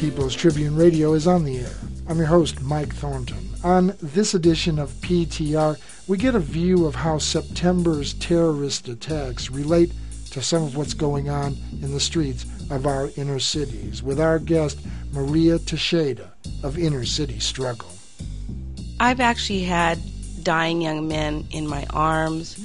People's Tribune Radio is on the air. I'm your host, Mike Thornton. On this edition of PTR, we get a view of how September's terrorist attacks relate to some of what's going on in the streets of our inner cities with our guest, Maria Teixeira of Inner City Struggle. I've actually had dying young men in my arms,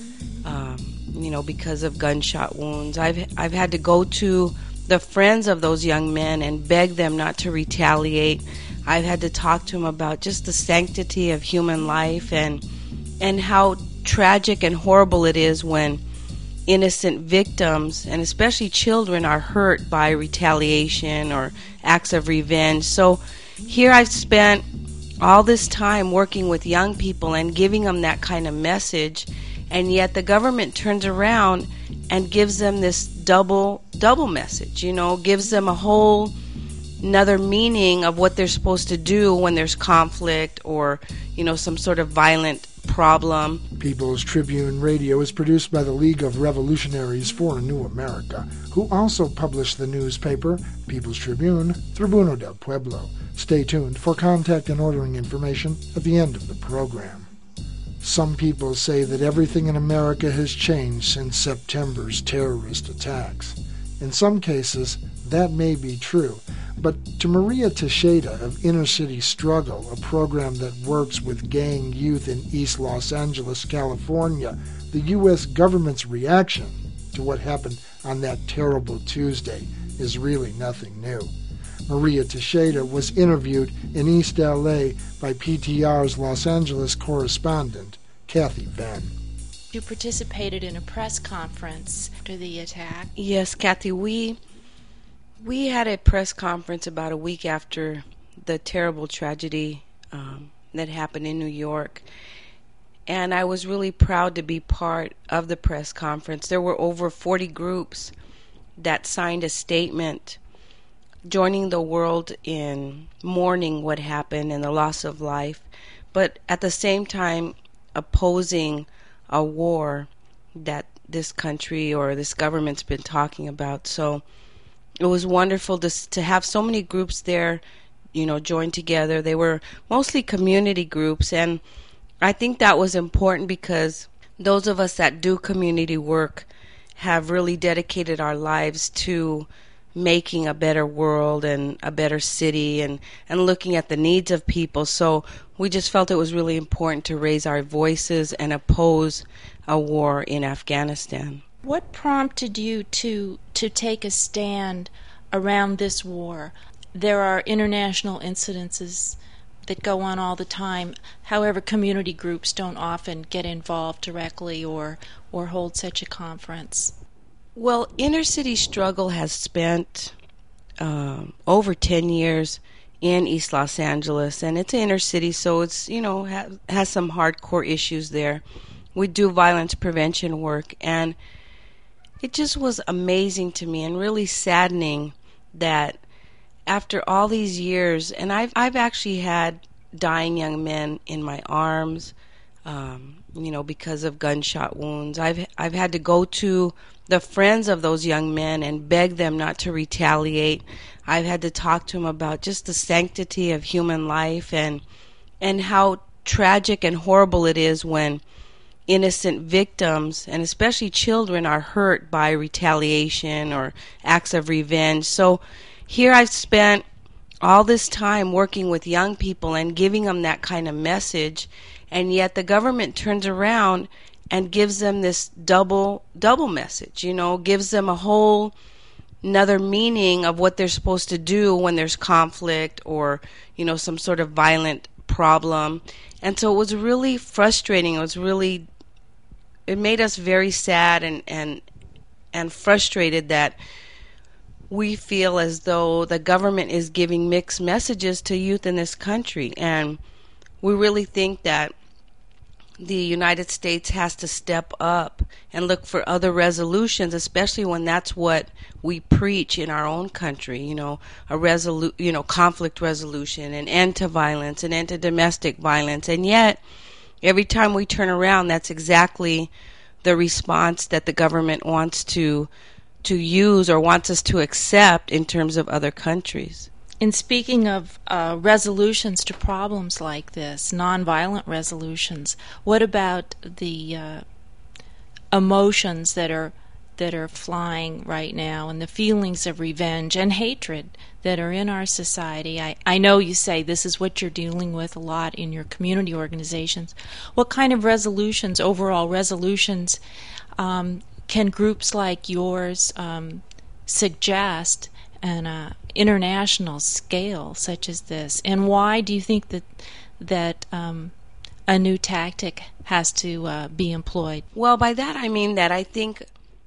because of gunshot wounds. I've had to go to the friends of those young men and beg them not to retaliate. I've had to talk to them about just the sanctity of human life and how tragic and horrible it is when innocent victims, and especially children, are hurt by retaliation or acts of revenge. So here I've spent all this time working with young people and giving them that kind of message, and yet the government turns around and gives them this double message, gives them a whole another meaning of what they're supposed to do when there's conflict or, some sort of violent problem. People's Tribune Radio is produced by the League of Revolutionaries for a New America, who also publish the newspaper, People's Tribune, Tribuno del Pueblo. Stay tuned for contact and ordering information at the end of the program. Some people say that everything in America has changed since September's terrorist attacks. In some cases, that may be true, but to Maria Teixeira of Inner City Struggle, a program that works with gang youth in East Los Angeles, California, the U.S. government's reaction to what happened on that terrible Tuesday is really nothing new. Maria Teixeira was interviewed in East L.A. by PTR's Los Angeles correspondent, Kathy Venn. You participated in a press conference after the attack. Yes, Kathy, we had a press conference about a week after the terrible tragedy that happened in New York, and I was really proud to be part of the press conference. There were over 40 groups that signed a statement joining the world in mourning what happened and the loss of life, but at the same time opposing a war that this country or this government's been talking about. So it was wonderful to have so many groups there, join together. They were mostly community groups, and I think that was important because those of us that do community work have really dedicated our lives to making a better world and a better city and looking at the needs of people. So we just felt it was really important to raise our voices and oppose a war in Afghanistan. What prompted you to take a stand around this war? There are international incidences that go on all the time. However, community groups don't often get involved directly or hold such a conference. Well, Inner City Struggle has spent over 10 years in East Los Angeles, and it's an inner city, so it's, has some hardcore issues there. We do violence prevention work, and it just was amazing to me and really saddening that after all these years, and I've actually had dying young men in my arms, because of gunshot wounds. I've had to go to the friends of those young men and beg them not to retaliate. I've had to talk to them about just the sanctity of human life and how tragic and horrible it is when innocent victims, and especially children, are hurt by retaliation or acts of revenge. So here I've spent all this time working with young people and giving them that kind of message, and yet the government turns around and gives them this double message, gives them a whole another meaning of what they're supposed to do when there's conflict or, some sort of violent problem. And so it was really frustrating. It made us very sad and frustrated that we feel as though the government is giving mixed messages to youth in this country. And we really think that the United States has to step up and look for other resolutions, especially when that's what we preach in our own country, conflict resolution, an end to violence, an end to domestic violence. And yet, every time we turn around, that's exactly the response that the government wants to use or wants us to accept in terms of other countries. In speaking of resolutions to problems like this, nonviolent resolutions, what about the emotions that are flying right now and the feelings of revenge and hatred that are in our society? I know you say this is what you're dealing with a lot in your community organizations. What kind of resolutions, overall resolutions, can groups like yours suggest on an international scale such as this? And why do you think that a new tactic has to be employed? Well, by that I mean that I think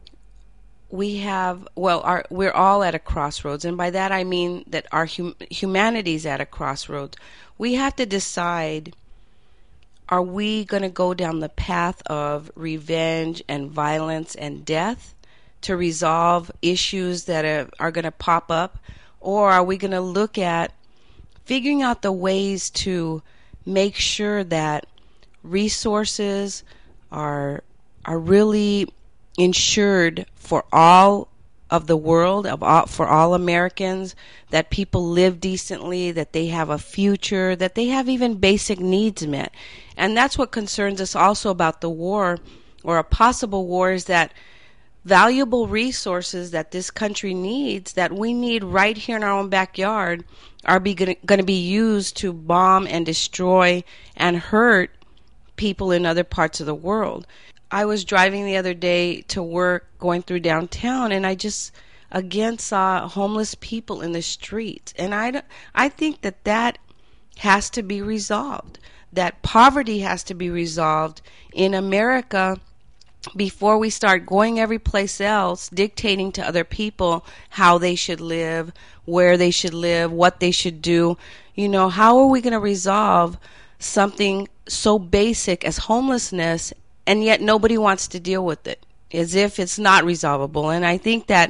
we're all at a crossroads, and by that I mean that our humanity's at a crossroads. We have to decide, are we going to go down the path of revenge and violence and death to resolve issues that are going to pop up, or are we going to look at figuring out the ways to make sure that resources are really ensured for all of the world, for all Americans, that people live decently, that they have a future, that they have even basic needs met. And that's what concerns us also about the war, or a possible war, is that valuable resources that this country needs, that we need right here in our own backyard, are going to be used to bomb and destroy and hurt people in other parts of the world. I was driving the other day to work, going through downtown, and I just again saw homeless people in the streets. And I think that has to be resolved, that poverty has to be resolved in America before we start going every place else, dictating to other people how they should live, where they should live, what they should do. You know, how are we going to resolve something so basic as homelessness, and yet nobody wants to deal with it, as if it's not resolvable? And I think that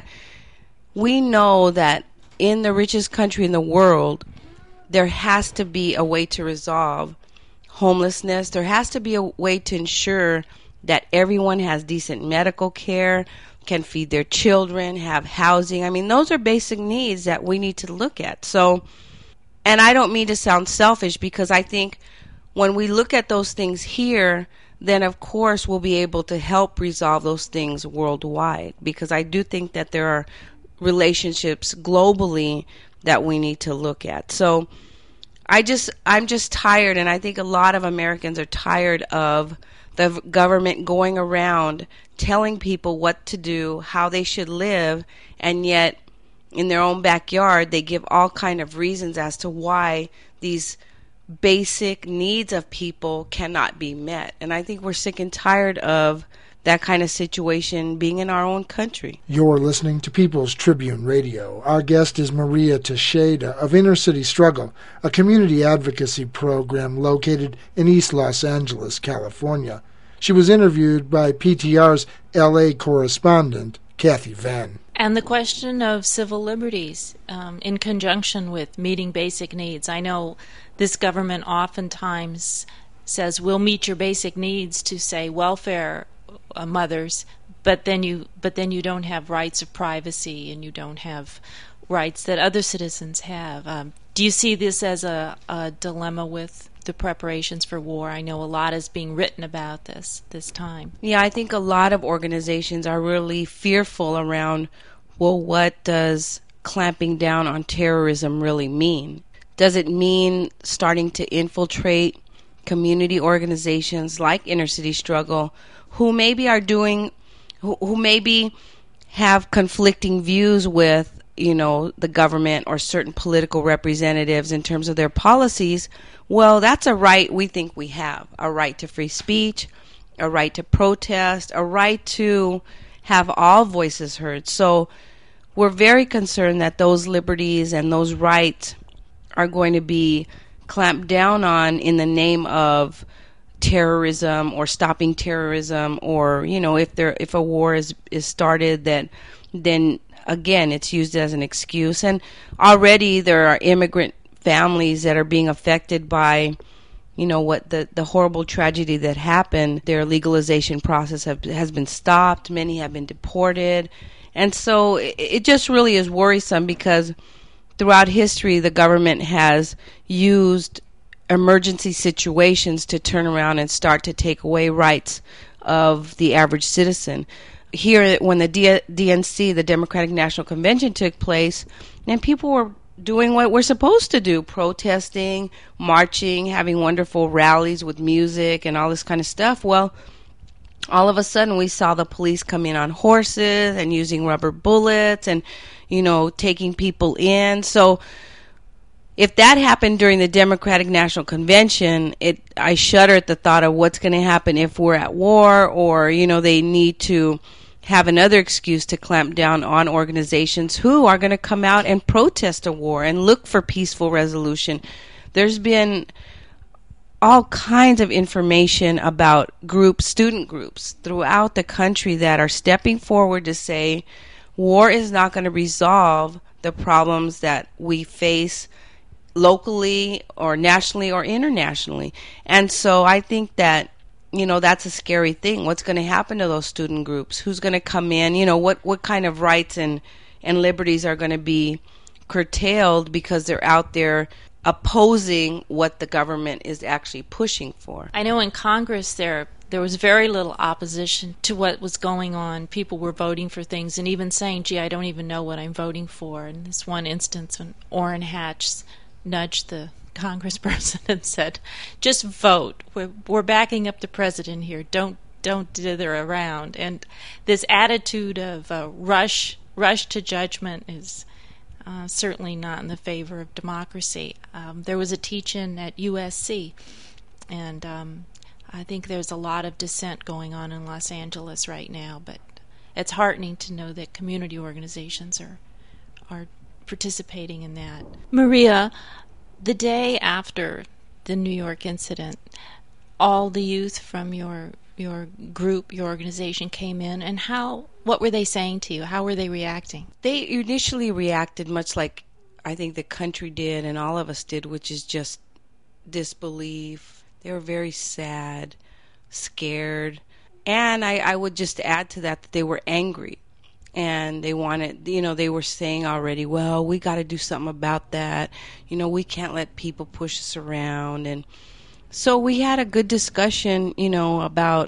we know that in the richest country in the world, there has to be a way to resolve homelessness. There has to be a way to ensure that everyone has decent medical care, can feed their children, have housing. I mean, those are basic needs that we need to look at. So, and I don't mean to sound selfish, because I think when we look at those things here, then of course we'll be able to help resolve those things worldwide, because I do think that there are relationships globally that we need to look at. So I'm just tired, and I think a lot of Americans are tired of the government going around telling people what to do, how they should live, and yet in their own backyard they give all kind of reasons as to why these basic needs of people cannot be met. And I think we're sick and tired of that kind of situation being in our own country. You're listening to People's Tribune Radio. Our guest is Maria Teixeira of Inner City Struggle, a community advocacy program located in East Los Angeles, California. She was interviewed by PTR's LA correspondent, Kathy Venn. And the question of civil liberties in conjunction with meeting basic needs. I know this government oftentimes says we'll meet your basic needs to, say, welfare mothers, but then you don't have rights of privacy, and you don't have rights that other citizens have. Do you see this as a dilemma with the preparations for war? I know a lot is being written about this time. Yeah, I think a lot of organizations are really fearful around, well, what does clamping down on terrorism really mean? Does it mean starting to infiltrate community organizations like Inner City Struggle, who maybe have conflicting views with, the government or certain political representatives in terms of their policies? Well, that's a right we think we have, a right to free speech, a right to protest, a right to have all voices heard. So we're very concerned that those liberties and those rights are going to be clamped down on in the name of terrorism or stopping terrorism, or if a war is started, then again it's used as an excuse. And already there are immigrant families that are being affected by what the horrible tragedy that happened. Their legalization process has been stopped. Many have been deported. And so it just really is worrisome, because throughout history, the government has used emergency situations to turn around and start to take away rights of the average citizen. Here, when the DNC, the Democratic National Convention, took place, and people were doing what we're supposed to do, protesting, marching, having wonderful rallies with music and all this kind of stuff. Well, all of a sudden we saw the police come in on horses and using rubber bullets and, taking people in. So if that happened during the Democratic National Convention, I shudder at the thought of what's going to happen if we're at war, or, they need to have another excuse to clamp down on organizations who are going to come out and protest a war and look for peaceful resolution. There's been all kinds of information about student groups throughout the country that are stepping forward to say war is not going to resolve the problems that we face locally or nationally or internationally. And so I think that that's a scary thing. What's going to happen to those student groups? Who's going to come in? What kind of rights and liberties are going to be curtailed because they're out there opposing what the government is actually pushing for? I know in Congress there was very little opposition to what was going on. People were voting for things and even saying, gee, I don't even know what I'm voting for. In this one instance, when Orrin Hatch nudged the congressperson and said, just vote. We're backing up the president here. Don't dither around. And this attitude of rush to judgment is certainly not in the favor of democracy. There was a teach-in at USC, and I think there's a lot of dissent going on in Los Angeles right now, but it's heartening to know that community organizations are participating in that. Maria, the day after the New York incident, all the youth from your group, your organization came in, and what were they saying to you? How were they reacting? They initially reacted much like I think the country did and all of us did, which is just disbelief. They were very sad, scared, and I would just add to that they were angry. And they wanted, they were saying already, well, we got to do something about that. We can't let people push us around. And so we had a good discussion, about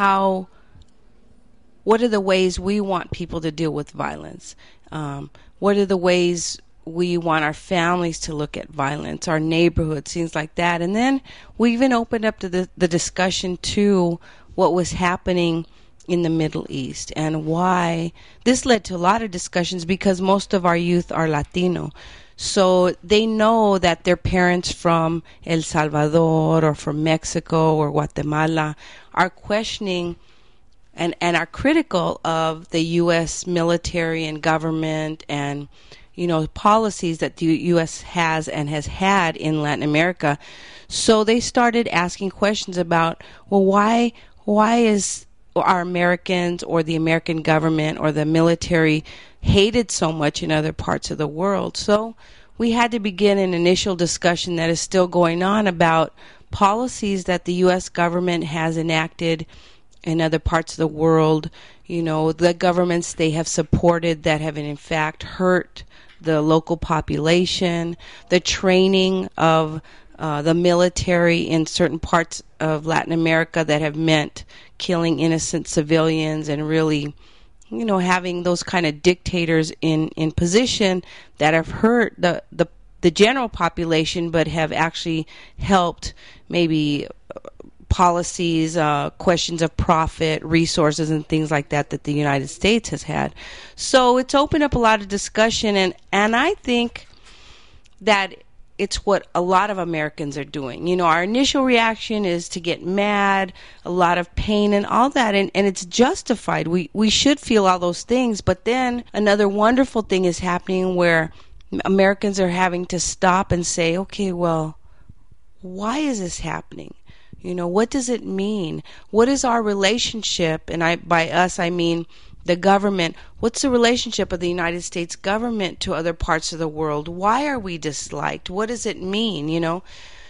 what are the ways we want people to deal with violence? What are the ways we want our families to look at violence, our neighborhoods, things like that. And then we even opened up to the discussion to what was happening in the Middle East and why. This led to a lot of discussions because most of our youth are Latino. So they know that their parents from El Salvador or from Mexico or Guatemala are questioning and are critical of the U.S. military and government and, policies that the U.S. has and has had in Latin America. So they started asking questions about, well, why is our Americans or the American government or the military hated so much in other parts of the world? So we had to begin an initial discussion that is still going on about policies that the U.S. government has enacted in other parts of the world, the governments they have supported that have in fact hurt the local population, the training of the military in certain parts of Latin America that have meant killing innocent civilians and really, having those kind of dictators in position that have hurt the general population but have actually helped maybe policies, questions of profit, resources, and things like that the United States has had. So it's opened up a lot of discussion, and I think that it's what a lot of Americans are doing. Our initial reaction is to get mad, a lot of pain and all that, and it's justified. We should feel all those things, but then another wonderful thing is happening where Americans are having to stop and say, okay, well, why is this happening? What does it mean? What is our relationship? And by us, I mean the government. What's the relationship of the United States government to other parts of the world? Why are we disliked? What does it mean,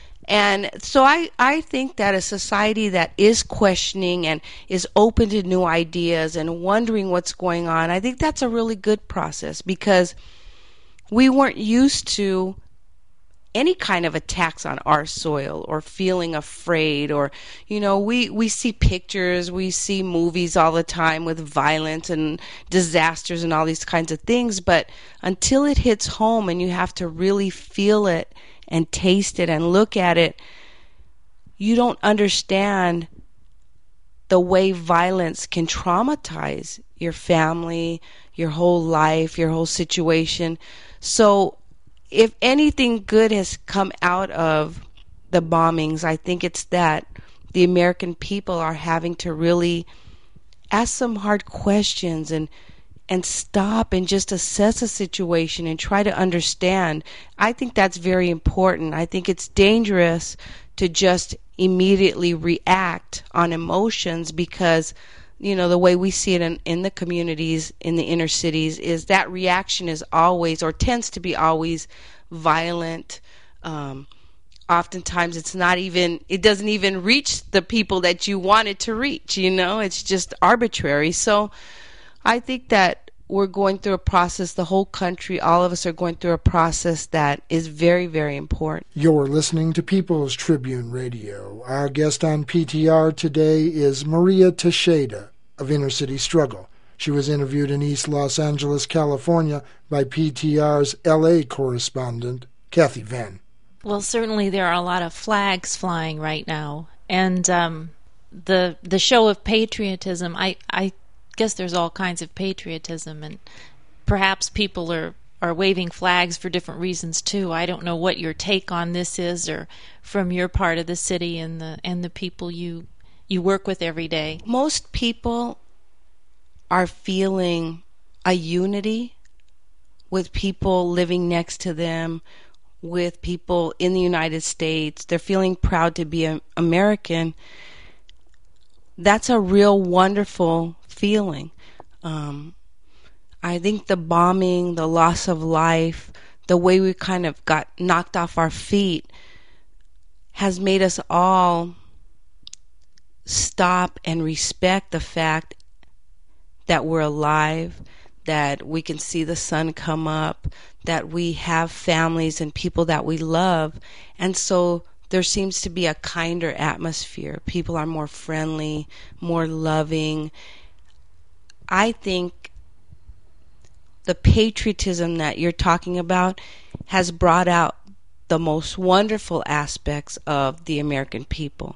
And so I think that a society that is questioning and is open to new ideas and wondering what's going on, I think that's a really good process because we weren't used to any kind of attacks on our soil or feeling afraid, or we see pictures, we see movies all the time with violence and disasters and all these kinds of things, but until it hits home and you have to really feel it and taste it and look at it, you don't understand the way violence can traumatize your family, your whole life, your whole situation. So if anything good has come out of the bombings, I think it's that the American people are having to really ask some hard questions and stop and just assess a situation and try to understand. I think that's very important. I think it's dangerous to just immediately react on emotions, because the way we see it in the communities, in the inner cities, is that reaction is always, or tends to be always, violent. Oftentimes it doesn't even reach the people that you want it to reach, it's just arbitrary. So I think that we're going through a process, the whole country, all of us are going through a process that is very, very important. You're listening to People's Tribune Radio. Our guest on PTR today is Maria Teixeira of Inner City Struggle. She was interviewed in East Los Angeles, California by PTR's L.A. correspondent, Kathy Venn. Well, certainly there are a lot of flags flying right now. And the show of patriotism, I guess there's all kinds of patriotism, and perhaps people are waving flags for different reasons too. I don't know what your take on this is, or from your part of the city and the people you work with every day. Most people are feeling a unity with people living next to them, with people in the United States. They're feeling proud to be an American. That's a real wonderful feeling. I think the bombing, the loss of life, the way we kind of got knocked off our feet has made us all stop and respect the fact that we're alive, that we can see the sun come up, that we have families and people that we love. And so there seems to be a kinder atmosphere. People are more friendly, more loving. I think the patriotism that you're talking about has brought out the most wonderful aspects of the American people.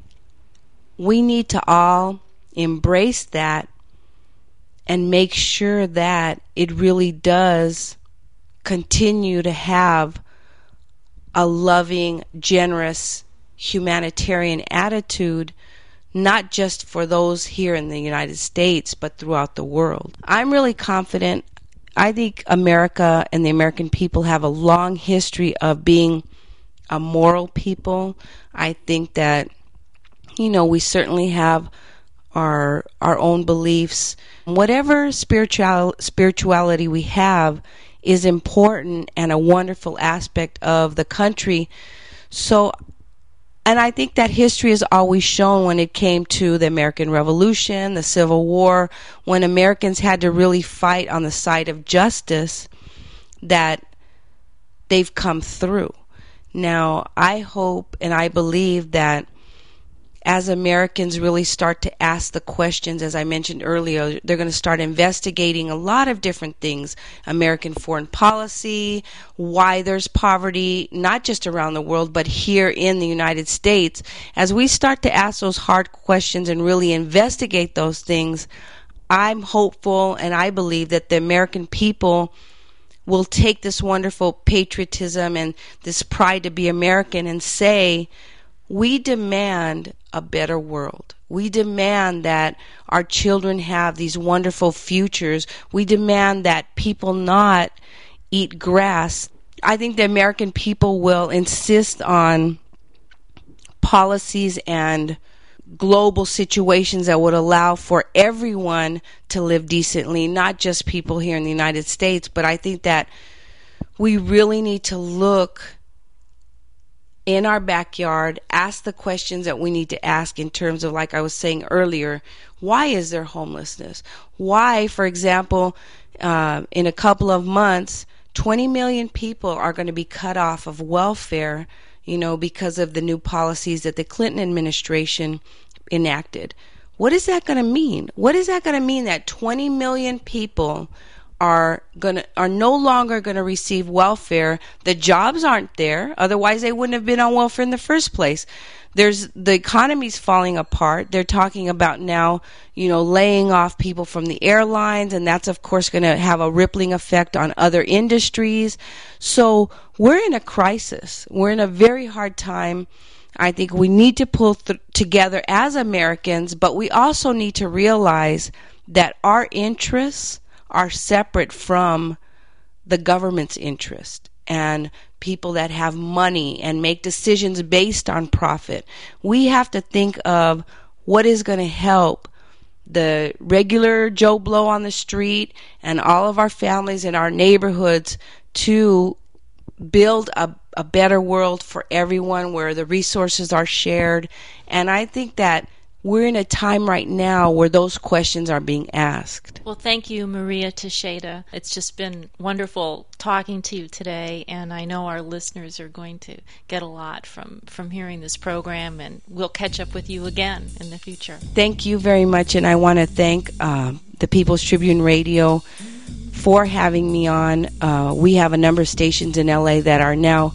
We need to all embrace that and make sure that it really does continue to have a loving, generous, humanitarian attitude, not just for those here in the United States, but throughout the world. I'm really confident. I think America and the American people have a long history of being a moral people. I think that, we certainly have our own beliefs. Whatever spirituality we have is important and a wonderful aspect of the country. So, and I think that history has always shown, when it came to the American Revolution, the Civil War, when Americans had to really fight on the side of justice, that they've come through. Now, I hope and I believe that as Americans really start to ask the questions, as I mentioned earlier, they're going to start investigating a lot of different things. American foreign policy, why there's poverty, not just around the world, but here in the United States. As we start to ask those hard questions and really investigate those things, I'm hopeful and I believe that the American people will take this wonderful patriotism and this pride to be American and say, we demand a better world. We demand that our children have these wonderful futures. We demand that people not eat grass. I think the American people will insist on policies and global situations that would allow for everyone to live decently, not just people here in the United States. But I think that we really need to look in our backyard, ask the questions that we need to ask in terms of, like I was saying earlier, why is there homelessness? Why, for example, in a couple of months, 20 million people are going to be cut off of welfare, because of the new policies that the Clinton administration enacted. What is that going to mean? What is that going to mean that 20 million people are no longer going to receive welfare? The jobs aren't there, otherwise they wouldn't have been on welfare in the first place. The economy's falling apart. They're talking about now, laying off people from the airlines, and that's of course going to have a rippling effect on other industries. So we're in a crisis. We're in a very hard time. I think we need to pull together as Americans, but we also need to realize that our interests are separate from the government's interest and people that have money and make decisions based on profit. We have to think of what is going to help the regular Joe Blow on the street and all of our families in our neighborhoods to build a better world for everyone where the resources are shared. And I think that we're in a time right now where those questions are being asked. Well, thank you, Maria Teixeira. It's just been wonderful talking to you today, and I know our listeners are going to get a lot from hearing this program, and we'll catch up with you again in the future. Thank you very much, and I want to thank the People's Tribune Radio for having me on. We have a number of stations in LA that are now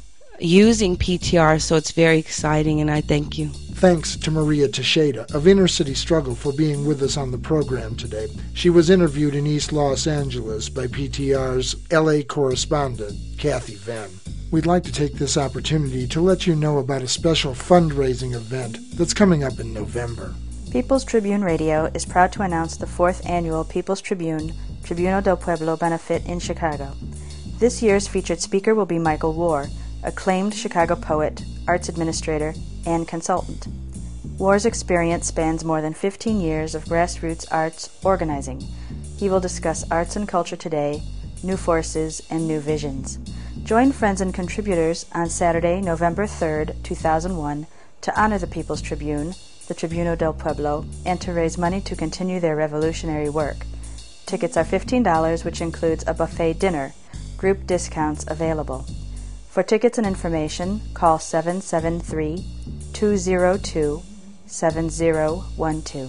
using PTR, so it's very exciting, and I thank you. Thanks to Maria Teixeira of Inner City Struggle for being with us on the program today. She was interviewed in East Los Angeles by PTR's LA correspondent, Kathy Venn. We'd like to take this opportunity to let you know about a special fundraising event that's coming up in November. People's Tribune Radio is proud to announce the 4th annual People's Tribune, Tribuno del Pueblo benefit in Chicago. This year's featured speaker will be Michael War, acclaimed Chicago poet, arts administrator, and consultant. War's experience spans more than 15 years of grassroots arts organizing. He will discuss arts and culture today, new forces, and new visions. Join friends and contributors on Saturday, November 3rd, 2001, to honor the People's Tribune, the Tribuno del Pueblo, and to raise money to continue their revolutionary work. Tickets are $15, which includes a buffet dinner, group discounts available. For tickets and information, call 773-202-7012.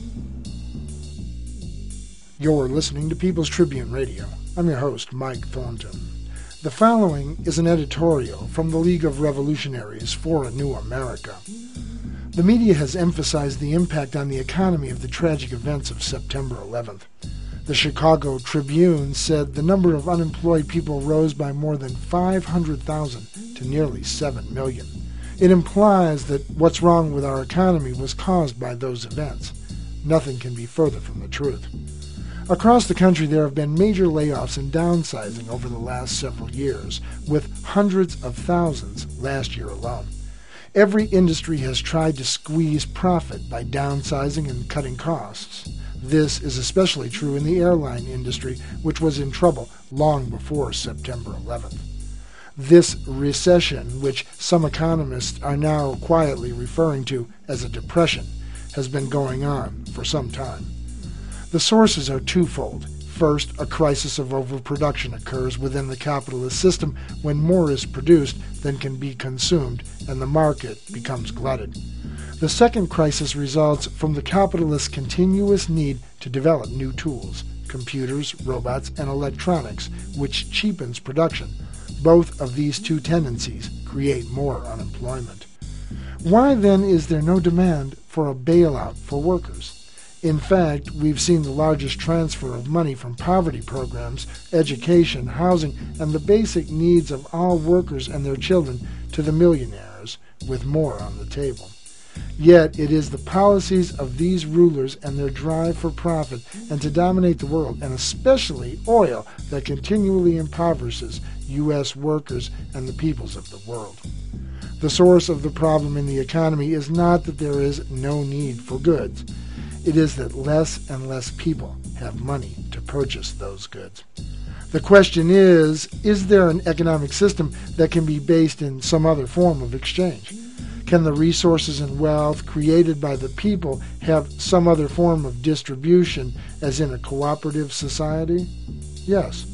You're listening to People's Tribune Radio. I'm your host, Mike Thornton. The following is an editorial from the League of Revolutionaries for a New America. The media has emphasized the impact on the economy of the tragic events of September 11th. The Chicago Tribune said the number of unemployed people rose by more than 500,000 to nearly 7 million. It implies that what's wrong with our economy was caused by those events. Nothing can be further from the truth. Across the country, there have been major layoffs and downsizing over the last several years, with hundreds of thousands last year alone. Every industry has tried to squeeze profit by downsizing and cutting costs. This is especially true in the airline industry, which was in trouble long before September 11th. This recession, which some economists are now quietly referring to as a depression, has been going on for some time. The sources are twofold. First, a crisis of overproduction occurs within the capitalist system when more is produced than can be consumed and the market becomes glutted. The second crisis results from the capitalist's continuous need to develop new tools, computers, robots, and electronics, which cheapens production. Both of these two tendencies create more unemployment. Why then is there no demand for a bailout for workers? In fact, we've seen the largest transfer of money from poverty programs, education, housing, and the basic needs of all workers and their children to the millionaires, with more on the table. Yet it is the policies of these rulers and their drive for profit and to dominate the world, and especially oil, that continually impoverishes U.S. workers and the peoples of the world. The source of the problem in the economy is not that there is no need for goods. It is that less and less people have money to purchase those goods. The question is there an economic system that can be based in some other form of exchange? Can the resources and wealth created by the people have some other form of distribution, as in a cooperative society? Yes.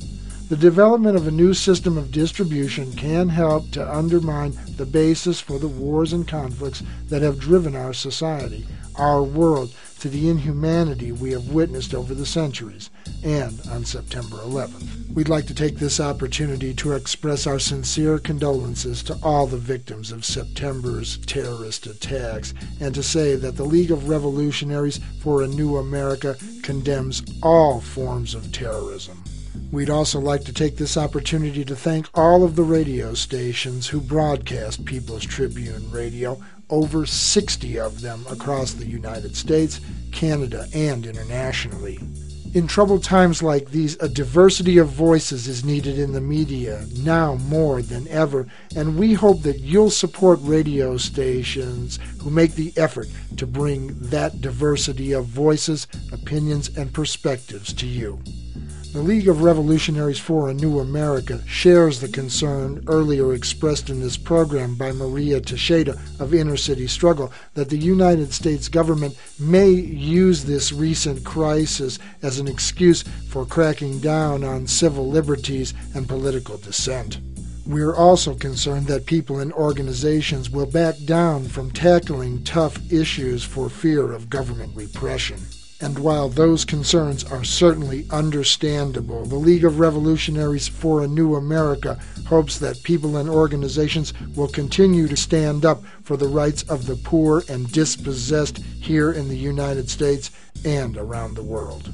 The development of a new system of distribution can help to undermine the basis for the wars and conflicts that have driven our society, our world, to the inhumanity we have witnessed over the centuries, and on September 11th. We'd like to take this opportunity to express our sincere condolences to all the victims of September's terrorist attacks, and to say that the League of Revolutionaries for a New America condemns all forms of terrorism. We'd also like to take this opportunity to thank all of the radio stations who broadcast People's Tribune Radio, over 60 of them across the United States, Canada, and internationally. In troubled times like these, a diversity of voices is needed in the media, now more than ever, and we hope that you'll support radio stations who make the effort to bring that diversity of voices, opinions, and perspectives to you. The League of Revolutionaries for a New America shares the concern earlier expressed in this program by Maria Teixeira of Inner City Struggle that the United States government may use this recent crisis as an excuse for cracking down on civil liberties and political dissent. We are also concerned that people and organizations will back down from tackling tough issues for fear of government repression. And while those concerns are certainly understandable, the League of Revolutionaries for a New America hopes that people and organizations will continue to stand up for the rights of the poor and dispossessed here in the United States and around the world.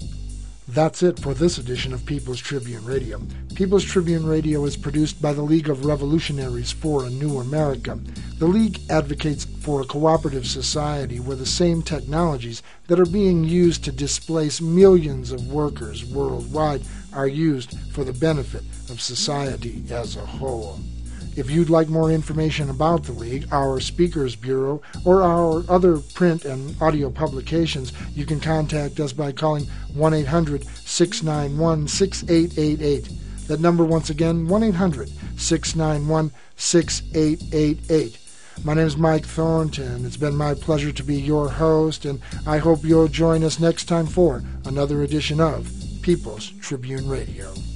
That's it for this edition of People's Tribune Radio. People's Tribune Radio is produced by the League of Revolutionaries for a New America. The League advocates for a cooperative society where the same technologies that are being used to displace millions of workers worldwide are used for the benefit of society as a whole. If you'd like more information about the League, our Speakers Bureau, or our other print and audio publications, you can contact us by calling 1-800-691-6888. That number once again, 1-800-691-6888. My name is Mike Thornton. It's been my pleasure to be your host, and I hope you'll join us next time for another edition of People's Tribune Radio.